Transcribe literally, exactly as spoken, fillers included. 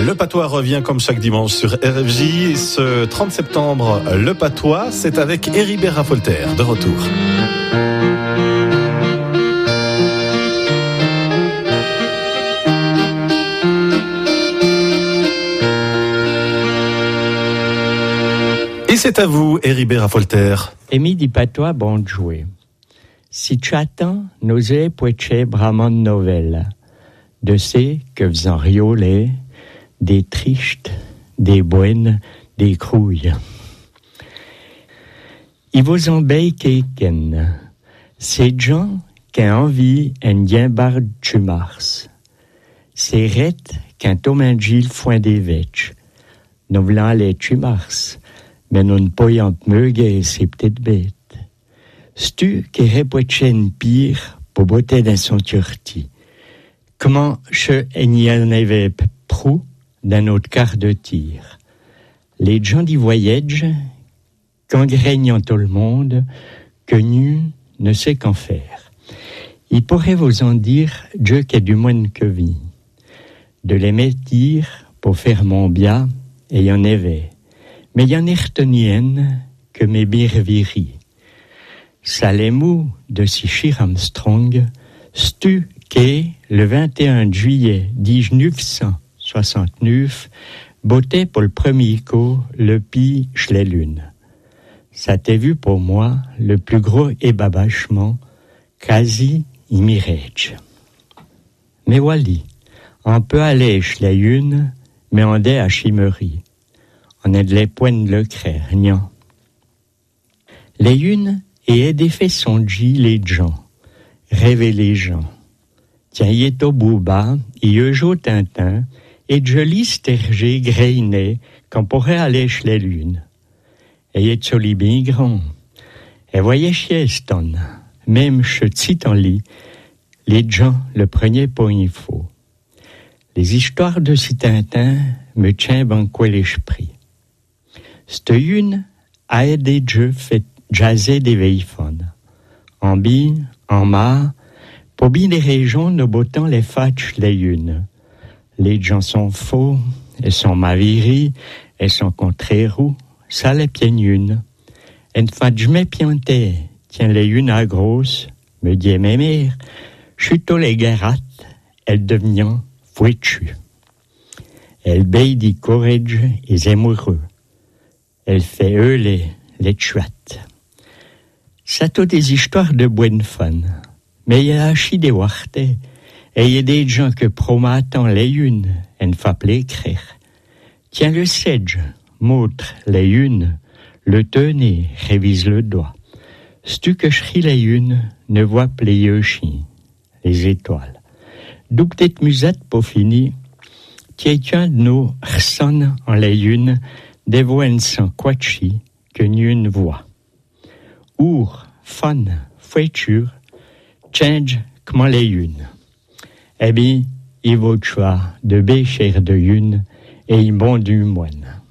Le Patois revient comme chaque dimanche sur R F J. Ce trente septembre, Le Patois, c'est avec Héribert Raffolter, de retour. Et c'est à vous, Héribert Raffolter. Émi di Patois, bon de jouer. Si tu attends, n'osez poetcher bramant de novelles, de ces que faisant rioler, des tristes, des bonnes, des crouilles. Il vous embête qu'éken, c'est gens qui ont envie en bien barre tu mars. C'est rette qu'un tomangil foin des vetches, nous voulons aller tu mars, mais nous ne pouvons meuguer ces petites bêtes. Stu qui répète pire pour botter dans son turti. Comment je n'y en avais prou dans notre quart de tir. Les gens du voyage, qu'engraignant tout le monde, que nu ne sait qu'en faire. Il pourrait vous en dire Dieu qui a du moins que vie. De les métir pour faire mon bien, et y en avait. Mais y en est retenienne que mes bires viris. Salemou de Sichir Armstrong, stu qu'est le vingt et un juillet dix-neuf cent soixante-neuf, bottait pour le premier coup le pi Schlelune. Ça t'est vu pour moi le plus gros ébabachement, quasi imirége. Mais wally, on peut aller Schlelune, mais on est à chimerie. On est de les points de le craignant. Les unes et aider fait son J les gens, rêver les gens. Tiens, y est au bout bas, y est au Tintin, et de jolis stergés grainés qu'on pourrait aller chez les lunes. Et y est joli bien grand. Et voyez chieston, même che tit en lit, les gens le prenaient pour il faut. Les histoires de si Tintin me tiennent banquet l'esprit. C'te une a aidé Dieu fait jazzer des veillefons. En bi, en ma, pour bien des régions, nous bottons les fatches les unes. Les gens sont faux, elles sont maviris, elles sont contraires, ça les pieds une. Elles fatches mes piantés, tiens les unes à grosse, me dit mes mères, chuto les garates, elles devenant fouettues. Elles baillent du courage et amoureux. Elle fait eux les, les tuates. Ça toutes des histoires de bonne fun. Mais il y a aussi des wartes. Et il y a des gens que promettent les unes, en fap l'écrire. Tiens le sedge, montre les unes, le tenez, révise le doigt. C'tu que je ris les unes, ne voit pas les yeux chiens, les étoiles. D'où peut-être musette pour finir, quelqu'un de nous ressonne en les unes, des voix sans quachi que n'une voix. Our, fun, fouetture, change comment les unes. Eh bien, il vaut choix de bécher de une et il bon du moine.